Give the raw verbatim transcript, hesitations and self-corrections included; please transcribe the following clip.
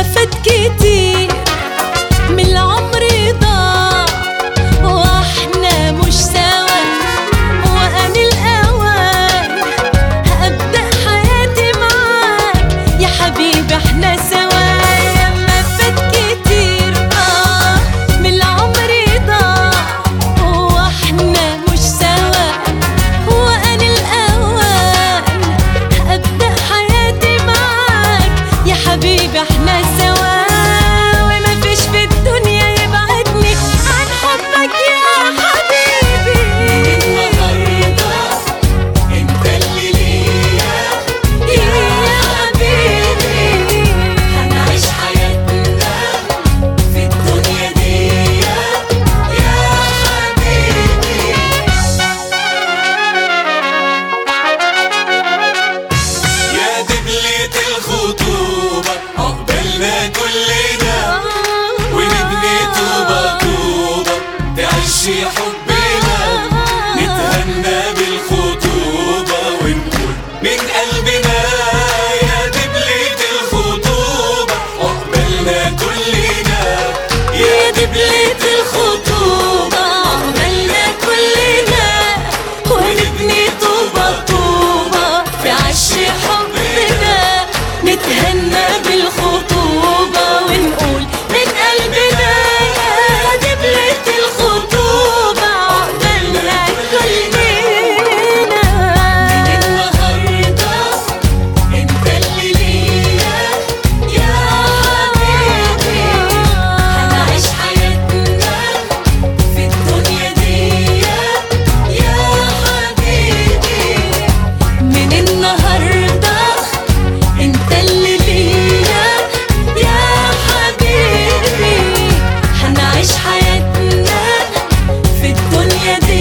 فات كتير من العمر ضاع واحنا مش سوا، وآن الأوان هبدأ حياتي معاك يا حبيبي احنا سوا. ياما فات كتير اه من العمر ضاع واحنا مش سوا، وآن الأوان هبدأ حياتي معاك يا حبيبي احنا سوا. ومفيش في الدنيا يبعدني عن حبك يا حبيبي. النهارده انت اللي ليا يا حبيبي هنعيش حياتنا في الدنيا دي يا حبيبي. يا دبلة الخطوبة عقبالنا كلنا ونبني طوبة طوبة تعيش حبنا، نتهنى بالخطوبة ونقول من قلبنا. يا دبلة الخطوبة عقبالنا كلنا، يا دبلة الخطوبة عقبالنا كلنا ونبني طوبة طوبة في عش حبنا، نتهنى بالخطوبة ونقول من قلبنا. يا دبلة الخطوبة عقبالنا كلنا. النهارده انت اللي ليا يا حبيبي هنعيش حياتنا في الدنيا دي يا حبيبي. من النهاردة انت اللي ليا يا حبيبي، هنعيش حياتنا في الدنيا دي